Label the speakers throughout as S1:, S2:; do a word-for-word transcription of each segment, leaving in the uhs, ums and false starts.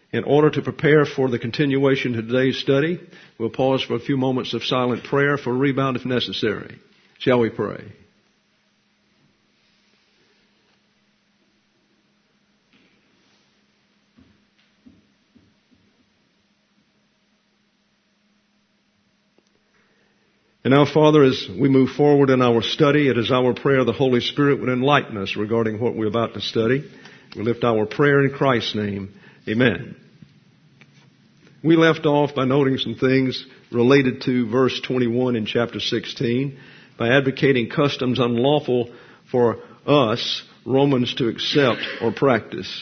S1: In order to prepare for the continuation of today's study, we'll pause for a few moments of silent prayer for a rebound if necessary. Shall we pray? And now, Father, as we move forward in our study, it is our prayer the Holy Spirit would enlighten us regarding what we're about to study. We lift our prayer in Christ's name. Amen. We left off by noting some things related to verse twenty-one in chapter sixteen by advocating customs unlawful for us, Romans, to accept or practice.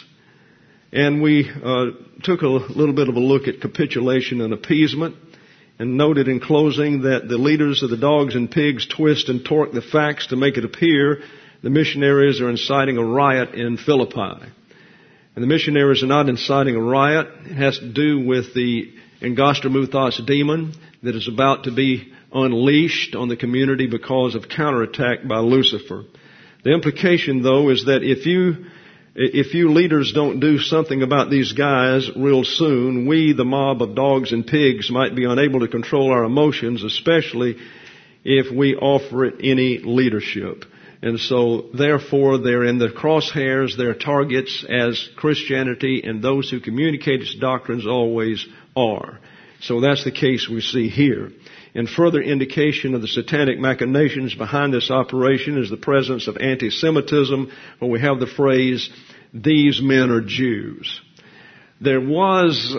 S1: And we uh, took a little bit of a look at capitulation and appeasement, and noted in closing that the leaders of the dogs and pigs twist and torque the facts to make it appear the missionaries are inciting a riot in Philippi. And the missionaries are not inciting a riot. It has to do with the Angostramuthos demon that is about to be unleashed on the community because of counterattack by Lucifer. The implication, though, is that if you If you leaders don't do something about these guys real soon, we, the mob of dogs and pigs, might be unable to control our emotions, especially if we offer it any leadership. And so, therefore, they're in the crosshairs, they're targets as Christianity and those who communicate its doctrines always are. So that's the case we see here. And further indication of the satanic machinations behind this operation is the presence of anti-Semitism, where we have the phrase, "These men are Jews." There was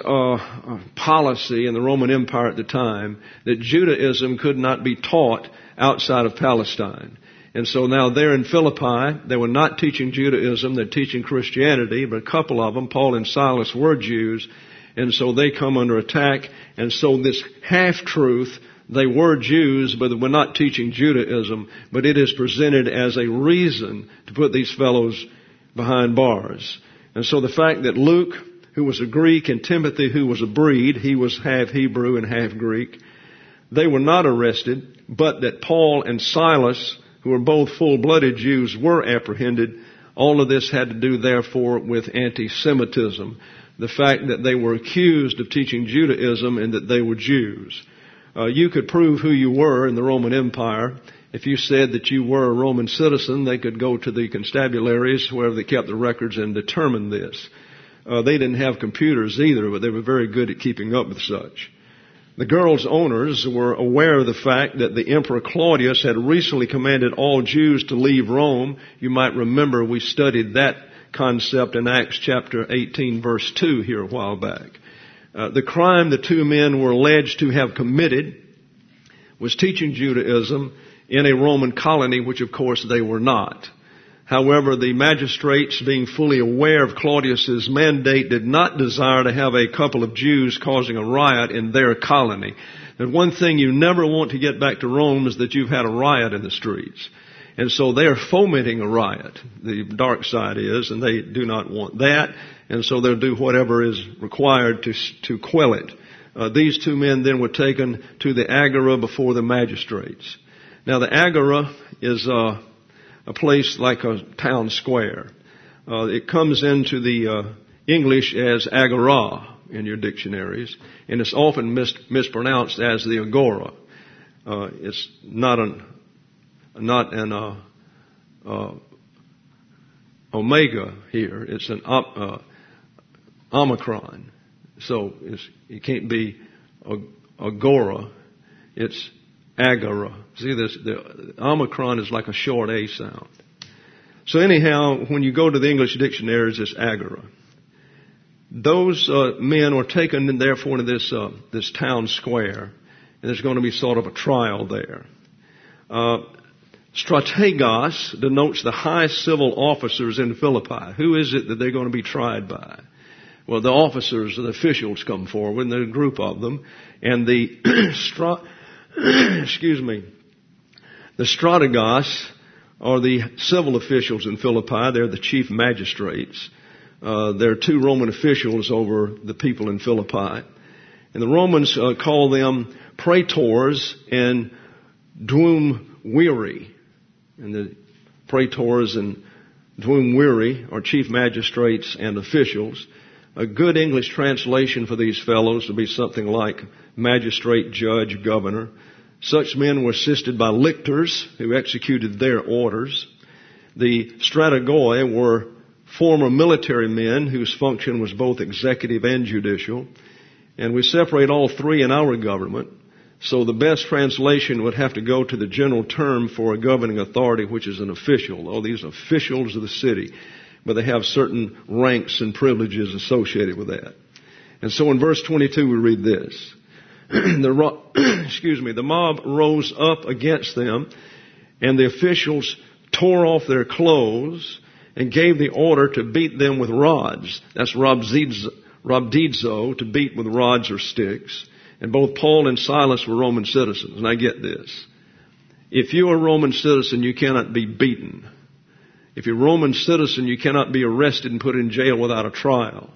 S1: a policy in the Roman Empire at the time that Judaism could not be taught outside of Palestine. And so now they're in Philippi. They were not teaching Judaism, they're teaching Christianity, but a couple of them, Paul and Silas, were Jews. And so they come under attack. And so this half-truth, they were Jews, but they were not teaching Judaism, but it is presented as a reason to put these fellows behind bars. And so the fact that Luke, who was a Greek, and Timothy, who was a breed, he was half Hebrew and half Greek, they were not arrested, but that Paul and Silas, who were both full-blooded Jews, were apprehended. All of this had to do, therefore, with anti-Semitism. The fact that they were accused of teaching Judaism and that they were Jews. Uh, you could prove who you were in the Roman Empire. If you said that you were a Roman citizen, they could go to the constabularies, wherever they kept the records, and determine this. Uh, they didn't have computers either, but they were very good at keeping up with such. The girls' owners were aware of the fact that the Emperor Claudius had recently commanded all Jews to leave Rome. You might remember we studied that concept in Acts chapter eighteen, verse two here a while back. Uh, the crime the two men were alleged to have committed was teaching Judaism in a Roman colony, which of course they were not. However, the magistrates, being fully aware of Claudius's mandate, did not desire to have a couple of Jews causing a riot in their colony. And one thing you never want to get back to Rome is that you've had a riot in the streets. And so they are fomenting a riot. The dark side is, and they do not want that. And so they'll do whatever is required to to quell it. Uh, these two men then were taken to the Agora before the magistrates. Now the Agora is uh, a place like a town square. Uh, it comes into the uh, English as Agora in your dictionaries, and it's often mis- mispronounced as the Agora. Uh, it's not an not an uh, uh, omega here. It's an op, uh, omicron. So it's, it can't be agora. It's agora. See, this, the omicron is like a short A sound. So anyhow, when you go to the English dictionaries, it's agora. Those uh, men were taken, therefore, to this uh, this town square, and there's going to be sort of a trial there. Uh, Strategos denotes the high civil officers in Philippi. Who is it that they're going to be tried by? Well, the officers, the officials come forward, and there's a group of them, and the stra- excuse me, the strategos are the civil officials in Philippi. They're the chief magistrates. Uh, there are two Roman officials over the people in Philippi, and the Romans uh, call them praetors and duumviri. And the praetors and duumviri are chief magistrates and officials. A good English translation for these fellows would be something like magistrate, judge, governor. Such men were assisted by lictors who executed their orders. The strategoi were former military men whose function was both executive and judicial. And we separate all three in our government. So the best translation would have to go to the general term for a governing authority, which is an official. Oh, these officials of the city. But they have certain ranks and privileges associated with that. And so in verse twenty-two we read this. the ro- excuse me, the mob rose up against them, and the officials tore off their clothes and gave the order to beat them with rods. That's rabzidzo, rabdizo, to beat with rods or sticks. And both Paul and Silas were Roman citizens. And I get this. If you're a Roman citizen, you cannot be beaten. If you're a Roman citizen, you cannot be arrested and put in jail without a trial.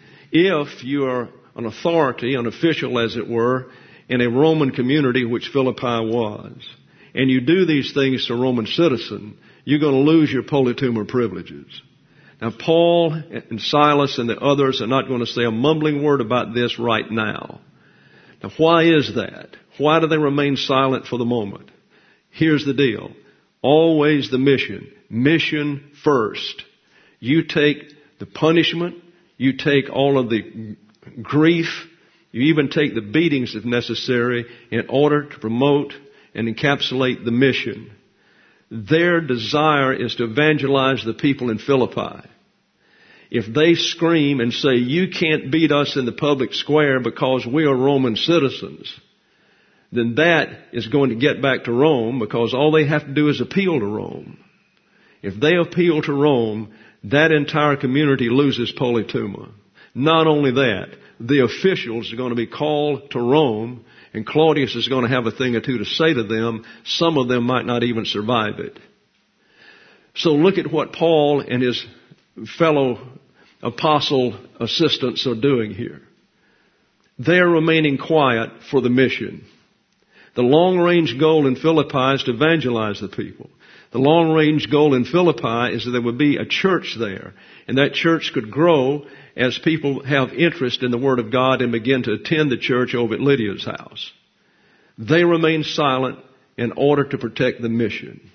S1: If you are an authority, an official as it were, in a Roman community, which Philippi was, and you do these things to a Roman citizen, you're going to lose your polituma privileges. Now, Paul and Silas and the others are not going to say a mumbling word about this right now. Now, why is that? Why do they remain silent for the moment? Here's the deal. Always the mission. Mission first. You take the punishment. You take all of the grief. You even take the beatings if necessary in order to promote and encapsulate the mission. Their desire is to evangelize the people in Philippi. If they scream and say, you can't beat us in the public square because we are Roman citizens, then that is going to get back to Rome, because all they have to do is appeal to Rome. If they appeal to Rome, that entire community loses polituma. Not only that, the officials are going to be called to Rome, and Claudius is going to have a thing or two to say to them. Some of them might not even survive it. So look at what Paul and his fellow apostle assistants are doing here. They're remaining quiet for the mission. The long-range goal in Philippi is to evangelize the people. The long-range goal in Philippi is that there would be a church there, and that church could grow as people have interest in the Word of God and begin to attend the church over at Lydia's house. They remain silent in order to protect the mission.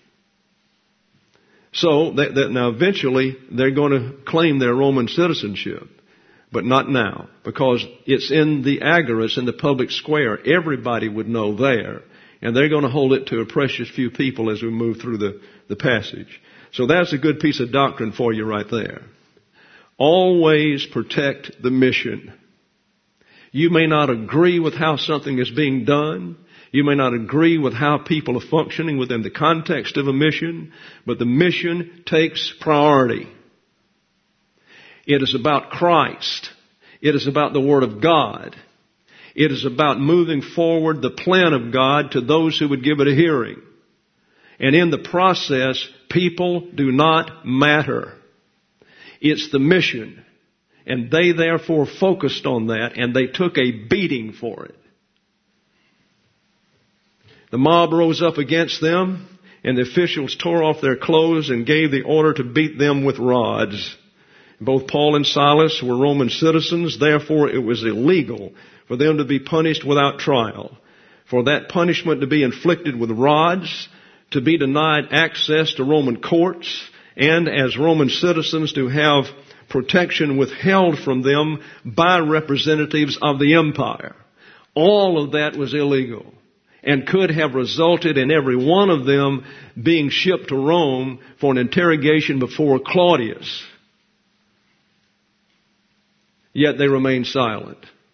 S1: So that, that now eventually they're going to claim their Roman citizenship, but not now, because it's in the agorist, in the public square. Everybody would know there, and they're going to hold it to a precious few people as we move through the, the passage. So that's a good piece of doctrine for you right there. Always protect the mission. You may not agree with how something is being done. You may not agree with how people are functioning within the context of a mission, but the mission takes priority. It is about Christ. It is about the Word of God. It is about moving forward the plan of God to those who would give it a hearing. And in the process, people do not matter. It's the mission. And they therefore focused on that, and they took a beating for it. The mob rose up against them, and the officials tore off their clothes and gave the order to beat them with rods. Both Paul and Silas were Roman citizens, therefore it was illegal for them to be punished without trial. For that punishment to be inflicted with rods, to be denied access to Roman courts, and as Roman citizens to have protection withheld from them by representatives of the empire. All of that was illegal, and could have resulted in every one of them being shipped to Rome for an interrogation before Claudius. Yet they remained silent.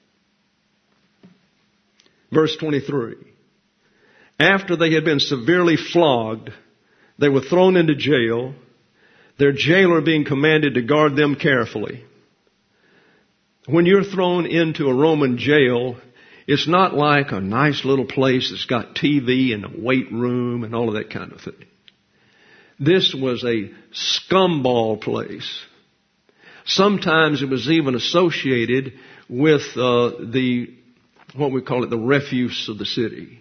S1: Verse twenty-three. After they had been severely flogged, they were thrown into jail, their jailer being commanded to guard them carefully. When you're thrown into a Roman jail, it's not like a nice little place that's got T V and a weight room and all of that kind of thing. This was a scumball place. Sometimes it was even associated with uh, the, what we call it, the refuse of the city.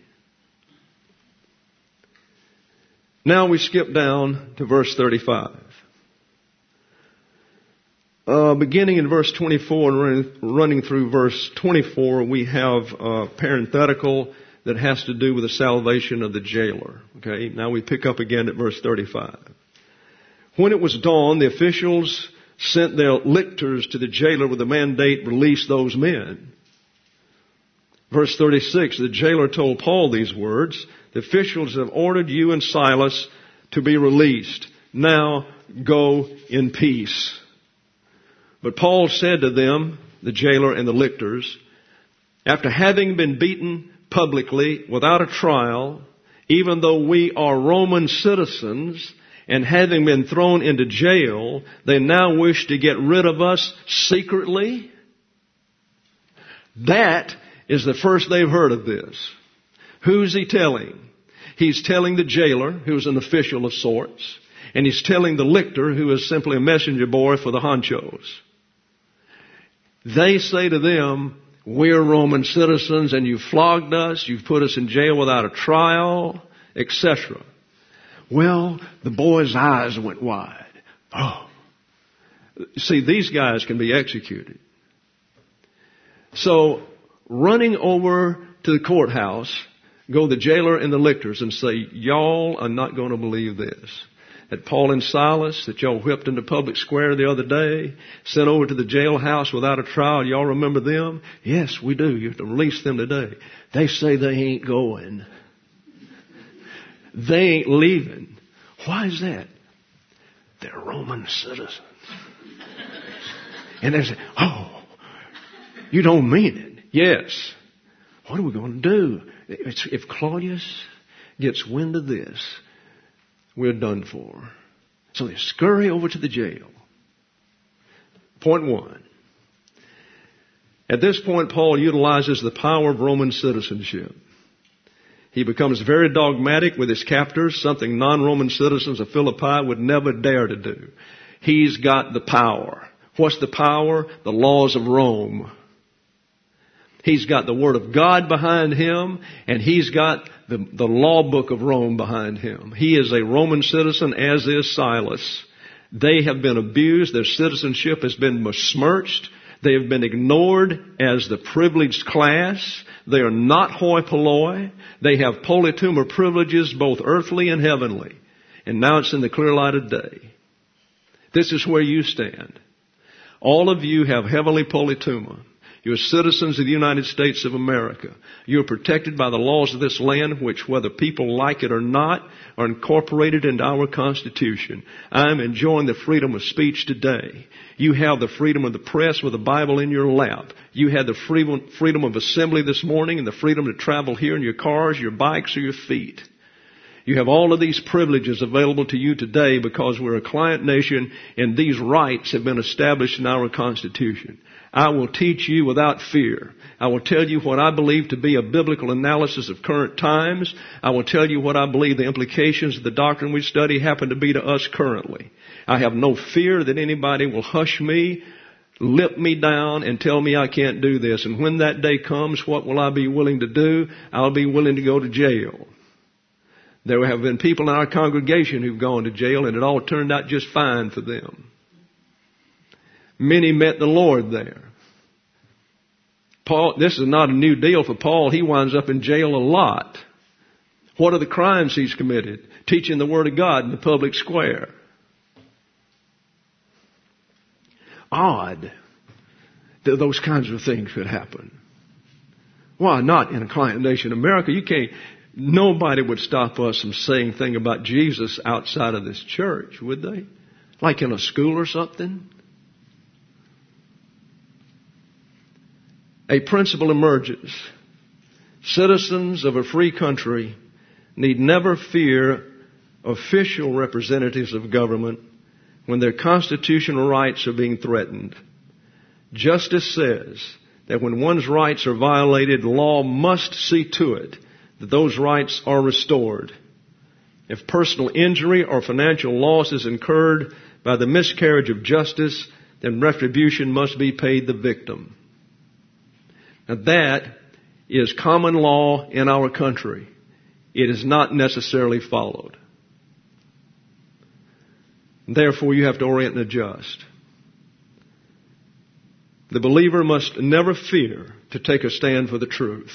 S1: Now we skip down to verse thirty-five. Uh, beginning in verse twenty-four and running, running through verse twenty-four, we have a parenthetical that has to do with the salvation of the jailer. Okay, now we pick up again at verse thirty-five. When it was dawn, the officials sent their lictors to the jailer with the mandate, release those men. Verse thirty-six, the jailer told Paul these words, the officials have ordered you and Silas to be released. Now go in peace. But Paul said to them, the jailer and the lictors, after having been beaten publicly without a trial, even though we are Roman citizens, and having been thrown into jail, they now wish to get rid of us secretly? That is the first they've heard of this. Who's he telling? He's telling the jailer, who's an official of sorts, and he's telling the lictor, who is simply a messenger boy for the honchos. They say to them, we're Roman citizens and you've flogged us, you've put us in jail without a trial, et cetera. Well, the boy's eyes went wide. Oh. See, these guys can be executed. So, running over to the courthouse, go the jailer and the lictors and say, y'all are not going to believe this. That Paul and Silas, that y'all whipped in the public square the other day, sent over to the jailhouse without a trial. Y'all remember them? Yes, we do. You have to release them today. They say they ain't going. They ain't leaving. Why is that? They're Roman citizens. And they say, oh, you don't mean it. Yes. What are we going to do? If Claudius gets wind of this, we're done for. So they scurry over to the jail. Point one. At this point, Paul utilizes the power of Roman citizenship. He becomes very dogmatic with his captors, something non-Roman citizens of Philippi would never dare to do. He's got the power. What's the power? The laws of Rome. He's got the Word of God behind him, and he's got the, the law book of Rome behind him. He is a Roman citizen, as is Silas. They have been abused. Their citizenship has been besmirched. They have been ignored as the privileged class. They are not hoi polloi. They have politeuma privileges, both earthly and heavenly. And now it's in the clear light of day. This is where you stand. All of you have heavenly politeuma. You're citizens of the United States of America. You're protected by the laws of this land, which, whether people like it or not, are incorporated into our Constitution. I'm enjoying the freedom of speech today. You have the freedom of the press with a Bible in your lap. You had the freedom, freedom of assembly this morning and the freedom to travel here in your cars, your bikes, or your feet. You have all of these privileges available to you today because we're a client nation and these rights have been established in our Constitution. I will teach you without fear. I will tell you what I believe to be a biblical analysis of current times. I will tell you what I believe the implications of the doctrine we study happen to be to us currently. I have no fear that anybody will hush me, lip me down, and tell me I can't do this. And when that day comes, what will I be willing to do? I'll be willing to go to jail. There have been people in our congregation who've gone to jail, and it all turned out just fine for them. Many met the Lord there. Paul, this is not a new deal for Paul. He winds up in jail a lot. What are the crimes he's committed? Teaching the Word of God in the public square. Odd that those kinds of things could happen. Why not in a client nation, America? You can't, nobody would stop us from saying things about Jesus outside of this church, would they? Like in a school or something? A principle emerges. Citizens of a free country need never fear official representatives of government when their constitutional rights are being threatened. Justice says that when one's rights are violated, law must see to it that those rights are restored. If personal injury or financial loss is incurred by the miscarriage of justice, then retribution must be paid the victim. Now that is common law in our country. It is not necessarily followed. Therefore, you have to orient and adjust. The believer must never fear to take a stand for the truth.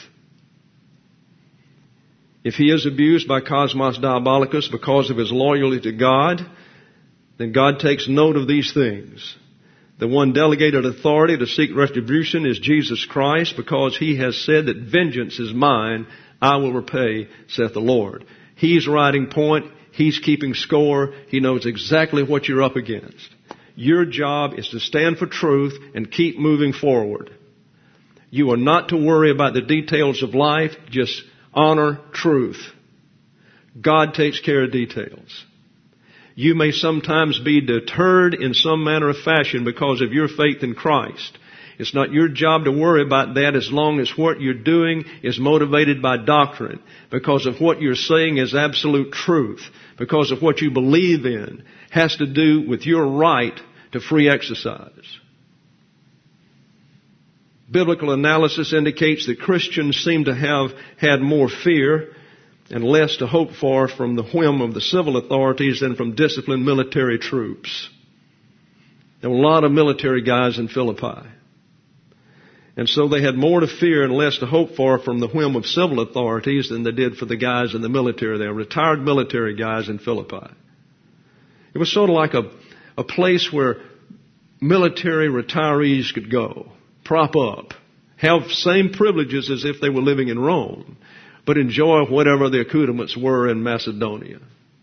S1: If he is abused by Cosmos Diabolicus because of his loyalty to God, then God takes note of these things. The one delegated authority to seek retribution is Jesus Christ, because he has said that vengeance is mine, I will repay, saith the Lord. He's writing point. He's keeping score. He knows exactly what you're up against. Your job is to stand for truth and keep moving forward. You are not to worry about the details of life. Just honor truth. God takes care of details. You may sometimes be deterred in some manner of fashion because of your faith in Christ. It's not your job to worry about that as long as what you're doing is motivated by doctrine, because of what you're saying is absolute truth, because of what you believe in has to do with your right to free exercise. Biblical analysis indicates that Christians seem to have had more fear and less to hope for from the whim of the civil authorities than from disciplined military troops. There were a lot of military guys in Philippi. And so they had more to fear and less to hope for from the whim of civil authorities than they did for the guys in the military. They were retired military guys in Philippi. It was sort of like a, a place where military retirees could go, prop up, have same privileges as if they were living in Rome, but enjoy whatever the accoutrements were in Macedonia.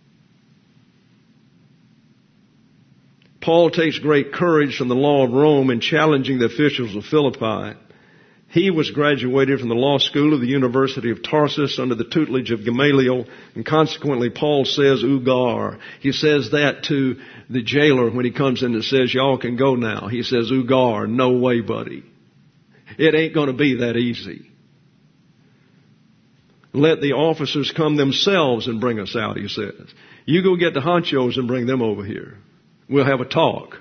S1: Paul takes great courage from the law of Rome in challenging the officials of Philippi. He was graduated from the law school of the University of Tarsus under the tutelage of Gamaliel, and consequently Paul says, Ugar. He says that to the jailer when he comes in and says, y'all can go now. He says, Ugar, no way, buddy. It ain't going to be that easy. Let the officers come themselves and bring us out, he says. You go get the honchos and bring them over here. We'll have a talk.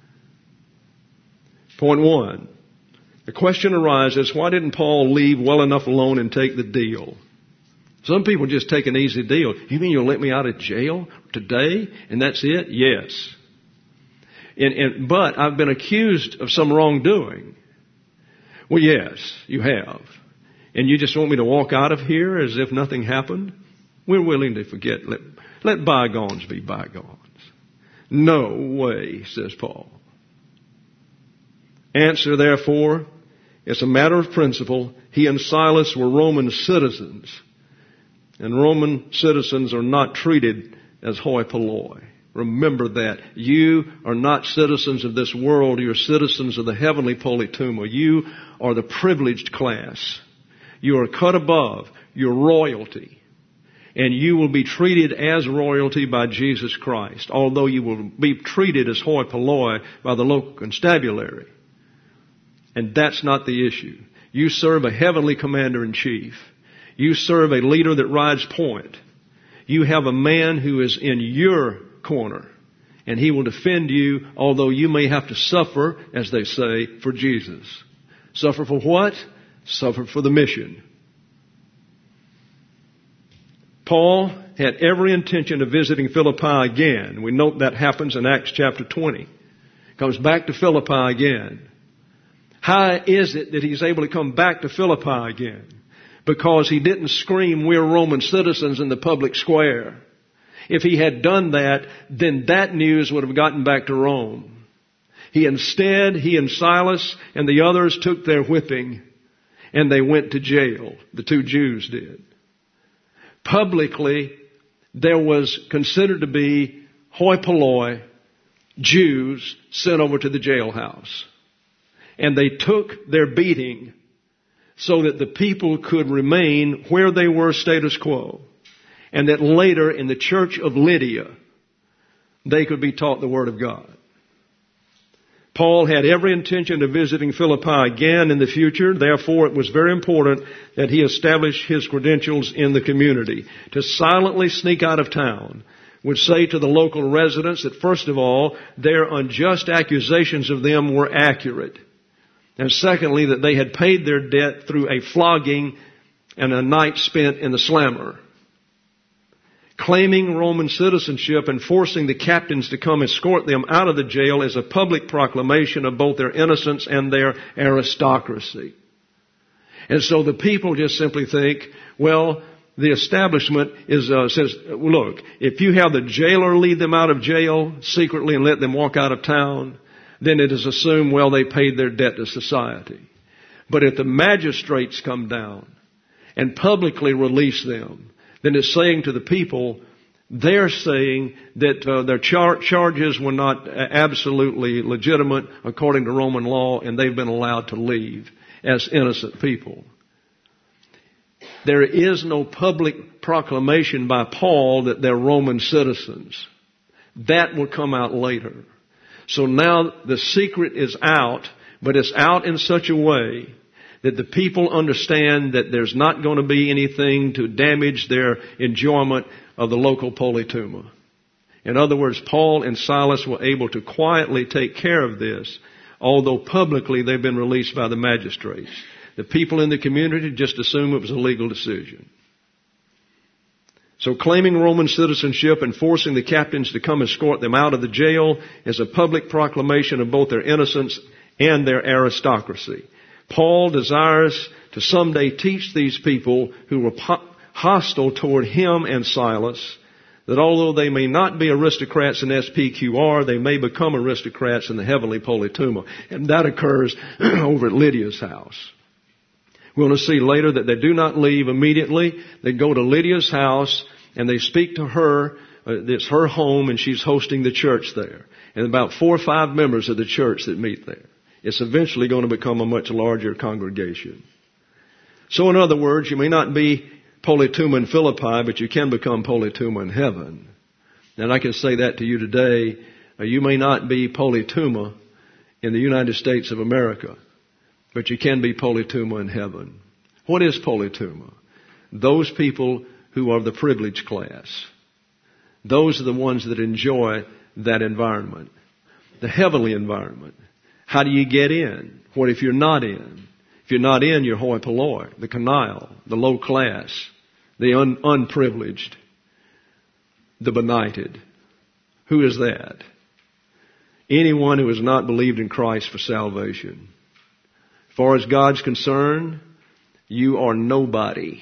S1: Point one. The question arises, why didn't Paul leave well enough alone and take the deal? Some people just take an easy deal. You mean you'll let me out of jail today and that's it? Yes. And, and, but I've been accused of some wrongdoing. Well, yes, you have. And you just want me to walk out of here as if nothing happened? We're willing to forget. Let, let bygones be bygones. No way, says Paul. Answer, therefore, it's a matter of principle. He and Silas were Roman citizens. And Roman citizens are not treated as hoi polloi. Remember that. You are not citizens of this world. You're citizens of the heavenly politeuma. You are the privileged class. You are cut above. You're royalty. And you will be treated as royalty by Jesus Christ, although you will be treated as hoi polloi by the local constabulary. And that's not the issue. You serve a heavenly commander-in-chief. You serve a leader that rides point. You have a man who is in your corner, and he will defend you, although you may have to suffer, as they say, for Jesus. Suffer for what? Suffer for the mission. Paul had every intention of visiting Philippi again. We note that happens in Acts chapter twenty. Comes back to Philippi again. How is it that he's able to come back to Philippi again? Because he didn't scream, we're Roman citizens in the public square. If he had done that, then that news would have gotten back to Rome. He instead, he and Silas and the others took their whipping and they went to jail. The two Jews did. Publicly, there was considered to be hoi polloi Jews sent over to the jailhouse. And they took their beating so that the people could remain where they were status quo. And that later in the church of Lydia, they could be taught the Word of God. Paul had every intention of visiting Philippi again in the future. Therefore, it was very important that he establish his credentials in the community. To silently sneak out of town would say to the local residents that, first of all, their unjust accusations of them were accurate. And secondly, that they had paid their debt through a flogging and a night spent in the slammer. Claiming Roman citizenship and forcing the captains to come escort them out of the jail is a public proclamation of both their innocence and their aristocracy. And so the people just simply think, well, the establishment is uh, says, look, if you have the jailer lead them out of jail secretly and let them walk out of town, then it is assumed, well, they paid their debt to society. But if the magistrates come down and publicly release them, then it's saying to the people, they're saying that uh, their char- charges were not absolutely legitimate according to Roman law, and they've been allowed to leave as innocent people. There is no public proclamation by Paul that they're Roman citizens. That will come out later. So now the secret is out, but it's out in such a way that the people understand that there's not going to be anything to damage their enjoyment of the local politeuma. In other words, Paul and Silas were able to quietly take care of this, although publicly they've been released by the magistrates. The people in the community just assume it was a legal decision. So claiming Roman citizenship and forcing the captains to come escort them out of the jail is a public proclamation of both their innocence and their aristocracy. Paul desires to someday teach these people who were po- hostile toward him and Silas that although they may not be aristocrats in S P Q R, they may become aristocrats in the heavenly politeuma. And that occurs over at Lydia's house. We're going to see later that they do not leave immediately. They go to Lydia's house and they speak to her. Uh, it's her home and she's hosting the church there. And about four or five members of the church that meet there. It's eventually going to become a much larger congregation. So in other words, you may not be politeuma in Philippi, but you can become politeuma in heaven. And I can say that to you today. Uh, you may not be politeuma in the United States of America, but you can be politeuma in heaven. What is politeuma? Those people who are the privileged class. Those are the ones that enjoy that environment, the heavenly environment. How do you get in? What if you're not in? If you're not in, you're hoi polloi, the canaille, the low class, the un- unprivileged, the benighted. Who is that? Anyone who has not believed in Christ for salvation. As far as God's concerned, you are nobody.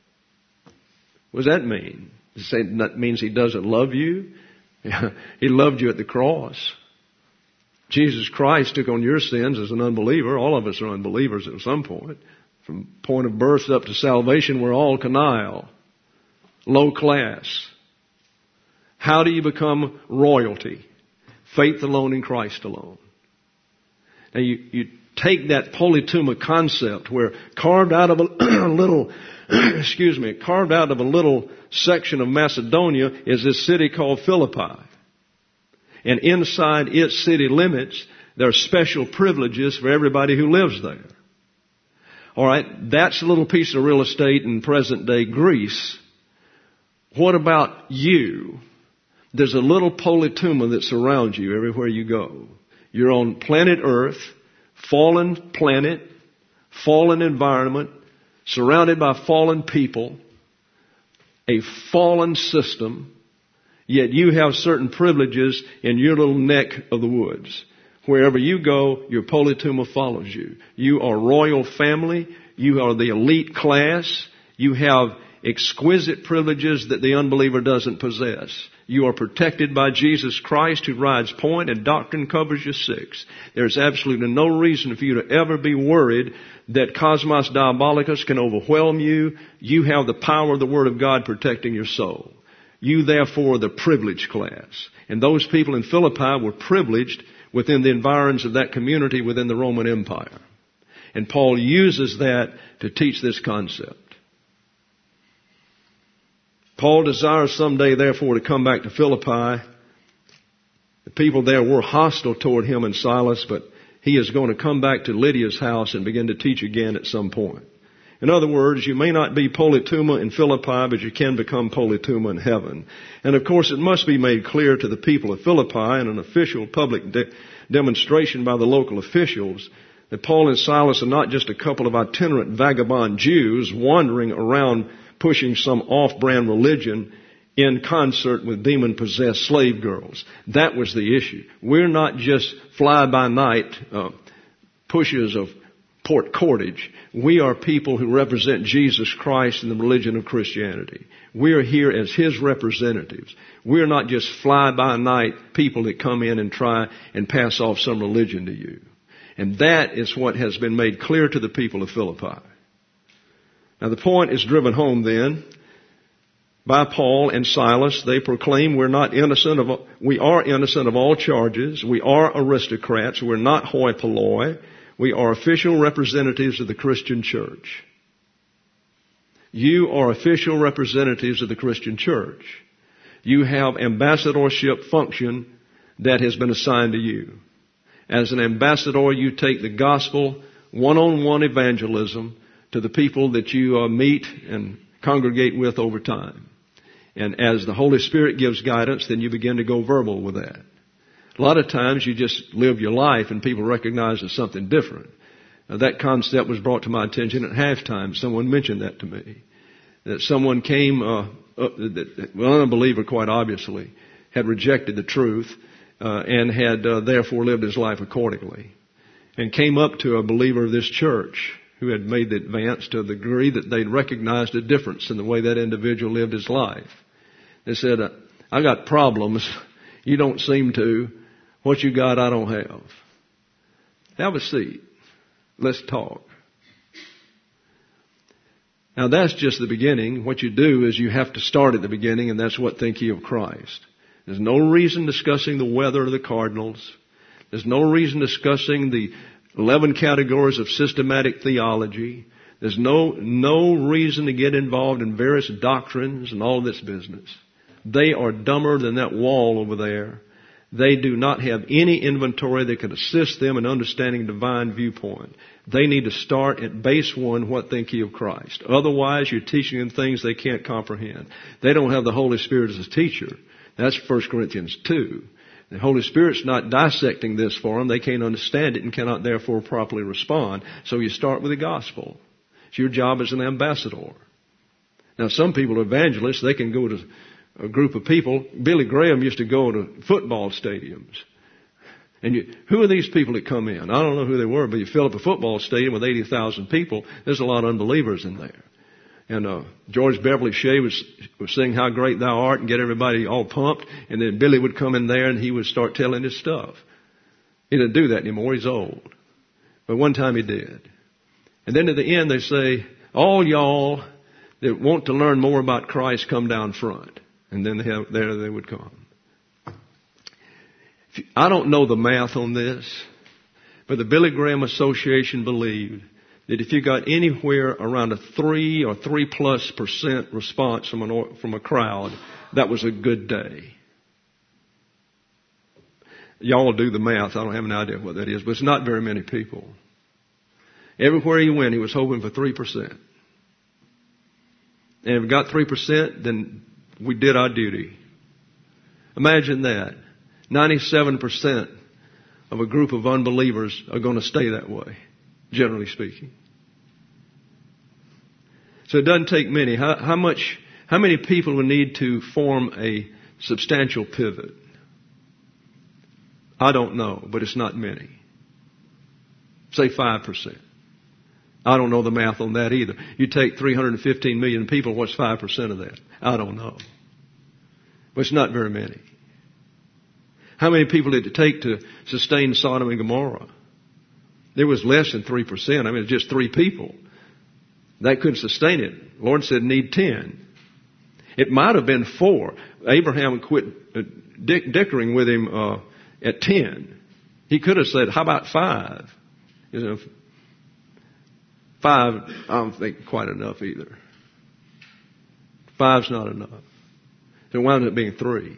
S1: What does that mean? Does it say that means He doesn't love you? He loved you at the cross. Jesus Christ took on your sins as an unbeliever. All of us are unbelievers at some point. From point of birth up to salvation, we're all canaille, low class. How do you become royalty? Faith alone in Christ alone. Now you, you take that politeuma concept where carved out of a little, excuse me, carved out of a little section of Macedonia is this city called Philippi. And inside its city limits, there are special privileges for everybody who lives there. All right, that's a little piece of real estate in present-day Greece. What about you? There's a little politeuma that surrounds you everywhere you go. You're on planet Earth, fallen planet, fallen environment, surrounded by fallen people, a fallen system. Yet you have certain privileges in your little neck of the woods. Wherever you go, your politeuma follows you. You are royal family. You are the elite class. You have exquisite privileges that the unbeliever doesn't possess. You are protected by Jesus Christ who rides point and doctrine covers you six. There's absolutely no reason for you to ever be worried that Cosmos Diabolicus can overwhelm you. You have the power of the Word of God protecting your soul. You, therefore, are the privileged class. And those people in Philippi were privileged within the environs of that community within the Roman Empire. And Paul uses that to teach this concept. Paul desires someday, therefore, to come back to Philippi. The people there were hostile toward him and Silas, but he is going to come back to Lydia's house and begin to teach again at some point. In other words, you may not be politeuma in Philippi, but you can become politeuma in heaven. And of course, it must be made clear to the people of Philippi in an official public de- demonstration by the local officials that Paul and Silas are not just a couple of itinerant vagabond Jews wandering around pushing some off-brand religion in concert with demon-possessed slave girls. That was the issue. We're not just fly-by-night uh, pushes of Port Cordage. We are people who represent Jesus Christ and the religion of Christianity. We are here as His representatives. We're not just fly-by-night people that come in and try and pass off some religion to you. And that is what has been made clear to the people of Philippi. Now the point is driven home then by Paul and Silas. They proclaim we're not innocent of, we are innocent of all charges. We are aristocrats. We're not hoi polloi. We are official representatives of the Christian church. You are official representatives of the Christian church. You have ambassadorship function that has been assigned to you. As an ambassador, you take the gospel, one-on-one evangelism, to the people that you uh, meet and congregate with over time. And as the Holy Spirit gives guidance, then you begin to go verbal with that. A lot of times you just live your life and people recognize it's something different. Now, that concept was brought to my attention at halftime. Someone mentioned that to me. That someone came, uh, up, that, well, an unbeliever quite obviously, had rejected the truth uh, and had uh, therefore lived his life accordingly. And came up to a believer of this church who had made the advance to the degree that they'd recognized a difference in the way that individual lived his life. They said, I got problems. You don't seem to. What you got, I don't have. Have a seat. Let's talk. Now that's just the beginning. What you do is you have to start at the beginning, and that's what think ye of Christ. There's no reason discussing the weather of the Cardinals. There's no reason discussing the eleven categories of systematic theology. There's no, no reason to get involved in various doctrines and all this business. They are dumber than that wall over there. They do not have any inventory that can assist them in understanding divine viewpoint. They need to start at base one, what think ye of Christ? Otherwise, you're teaching them things they can't comprehend. They don't have the Holy Spirit as a teacher. That's First Corinthians two. The Holy Spirit's not dissecting this for them. They can't understand it and cannot therefore properly respond. So you start with the gospel. It's your job as an ambassador. Now, some people are evangelists. They can go to a group of people. Billy Graham used to go to football stadiums. And you, who are these people that come in? I don't know who they were, but you fill up a football stadium with eighty thousand people. There's a lot of unbelievers in there. And uh, George Beverly Shea was, was saying how great thou art and get everybody all pumped. And then Billy would come in there and he would start telling his stuff. He doesn't do that anymore. He's old. But one time he did. And then at the end they say, all y'all that want to learn more about Christ, come down front. And then they have, there they would come. I don't know the math on this, but the Billy Graham Association believed that if you got anywhere around a three or three plus percent response from an, from a crowd, that was a good day. Y'all do the math. I don't have any idea what that is, but it's not very many people. Everywhere he went, he was hoping for three percent. And if we got three percent, then we did our duty. Imagine that. ninety-seven percent of a group of unbelievers are going to stay that way, generally speaking. So it doesn't take many. How, how much, how many people would need to form a substantial pivot? I don't know, but it's not many. Say five percent. I don't know the math on that either. You take three hundred fifteen million people, what's five percent of that? I don't know. But it's not very many. How many people did it take to sustain Sodom and Gomorrah? There was less than three percent. I mean, it's just three people. That couldn't sustain it. The Lord said need ten. It might have been four. Abraham quit uh, dick- dickering with him uh, at ten. He could have said, how about five? You know, five, I don't think quite enough either. Five's not enough. So it wound up being three.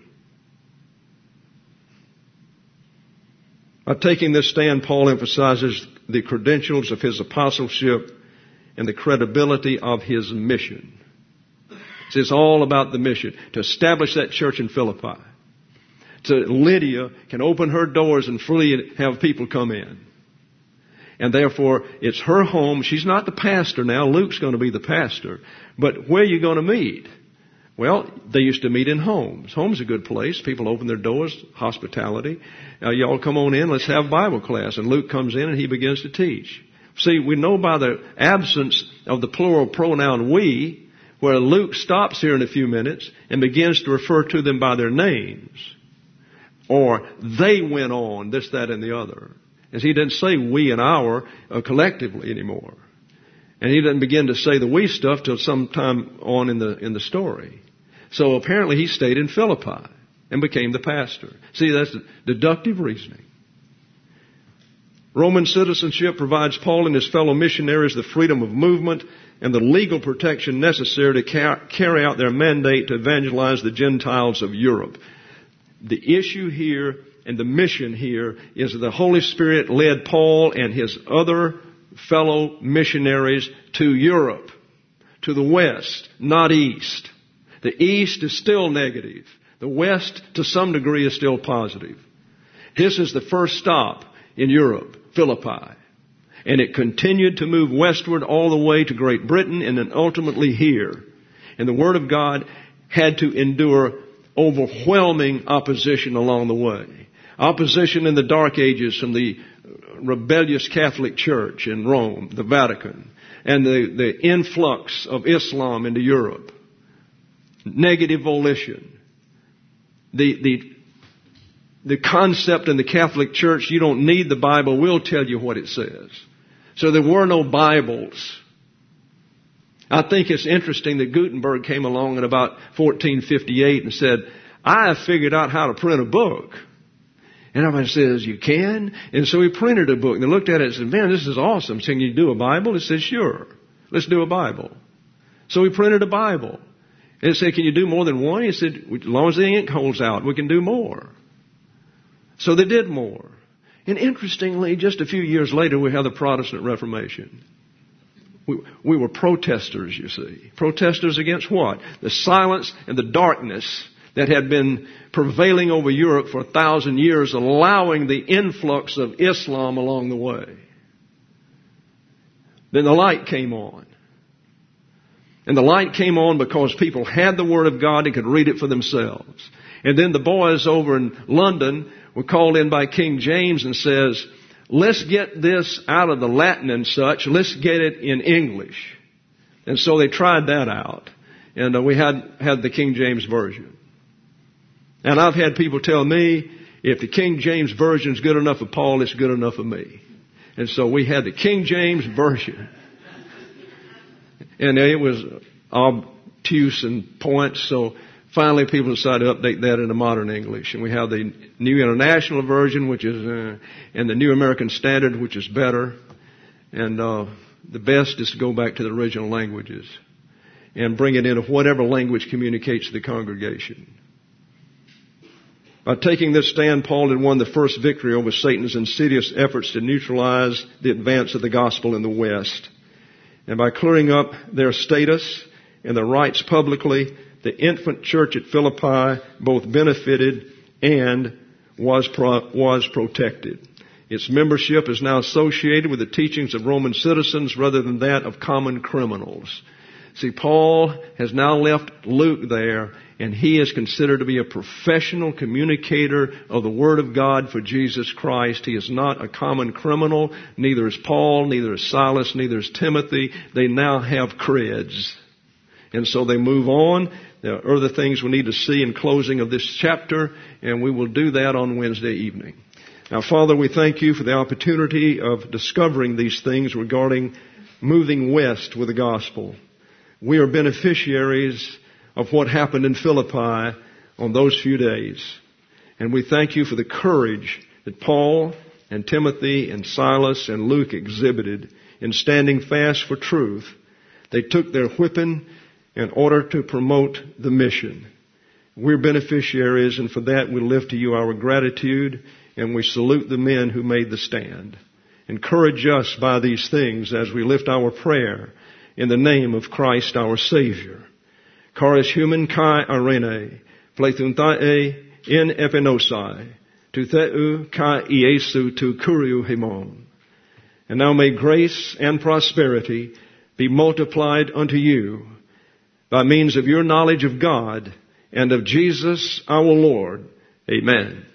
S1: By taking this stand, Paul emphasizes the credentials of his apostleship and the credibility of his mission. It's all about the mission, to establish that church in Philippi. So Lydia can open her doors and freely have people come in. And therefore, it's her home. She's not the pastor now. Luke's going to be the pastor. But where are you going to meet? Well, they used to meet in homes. Home's a good place. People open their doors, hospitality. Uh, y'all come on in, let's have Bible class. And Luke comes in and he begins to teach. See, we know by the absence of the plural pronoun we, where Luke stops here in a few minutes and begins to refer to them by their names. Or they went on, this, that, and the other. And he doesn't say we and our uh, collectively anymore. And he doesn't begin to say the we stuff till sometime on in the in the story. So apparently he stayed in Philippi and became the pastor. See, that's deductive reasoning. Roman citizenship provides Paul and his fellow missionaries the freedom of movement and the legal protection necessary to car- carry out their mandate to evangelize the Gentiles of Europe. The issue here and the mission here is that the Holy Spirit led Paul and his other fellow missionaries to Europe, to the west, not east. The east is still negative. The west, to some degree, is still positive. This is the first stop in Europe, Philippi. And it continued to move westward all the way to Great Britain and then ultimately here. And the Word of God had to endure overwhelming opposition along the way. Opposition in the Dark Ages from the rebellious Catholic Church in Rome, the Vatican, and the, the influx of Islam into Europe. Negative volition. The, the, the concept in the Catholic Church, you don't need the Bible, we'll tell you what it says. So there were no Bibles. I think it's interesting that Gutenberg came along in about fourteen fifty-eight and said, I have figured out how to print a book. And everybody says, you can? And so he printed a book. And they looked at it and said, man, this is awesome. So can you do a Bible? He said, sure. Let's do a Bible. So he printed a Bible. And they said, can you do more than one? He said, as long as the ink holds out, we can do more. So they did more. And interestingly, just a few years later, we had the Protestant Reformation. We, we were protesters, you see. Protesters against what? The silence and the darkness that had been prevailing over Europe for a thousand years, allowing the influx of Islam along the way. Then the light came on. And the light came on because people had the Word of God and could read it for themselves. And then the boys over in London were called in by King James and says, let's get this out of the Latin and such. Let's get it in English. And so they tried that out. And uh, we had, had the King James Version. And I've had people tell me, if the King James Version is good enough for Paul, it's good enough for me. And so we had the King James Version. And it was obtuse and points, so finally people decided to update that into modern English. And we have the New International Version, which is, uh, and the New American Standard, which is better. And uh, the best is to go back to the original languages and bring it into whatever language communicates to the congregation. By taking this stand, Paul had won the first victory over Satan's insidious efforts to neutralize the advance of the gospel in the West. And by clearing up their status and their rights publicly, the infant church at Philippi both benefited and was pro- was protected. Its membership is now associated with the teachings of Roman citizens rather than that of common criminals. See, Paul has now left Luke there, and he is considered to be a professional communicator of the Word of God for Jesus Christ. He is not a common criminal. Neither is Paul, neither is Silas, neither is Timothy. They now have creds. And so they move on. There are other things we need to see in closing of this chapter, and we will do that on Wednesday evening. Now, Father, we thank you for the opportunity of discovering these things regarding moving west with the gospel. We are beneficiaries of what happened in Philippi on those few days. And we thank you for the courage that Paul and Timothy and Silas and Luke exhibited in standing fast for truth. They took their whipping in order to promote the mission. We're beneficiaries, and for that we lift to you our gratitude, and we salute the men who made the stand. Encourage us by these things as we lift our prayer in the name of Christ our Savior. Charis human kai arene, plethuntae in epinosai, tu theu kai Iesu tu kuriu himon. And now may grace and prosperity be multiplied unto you, by means of your knowledge of God and of Jesus our Lord. Amen.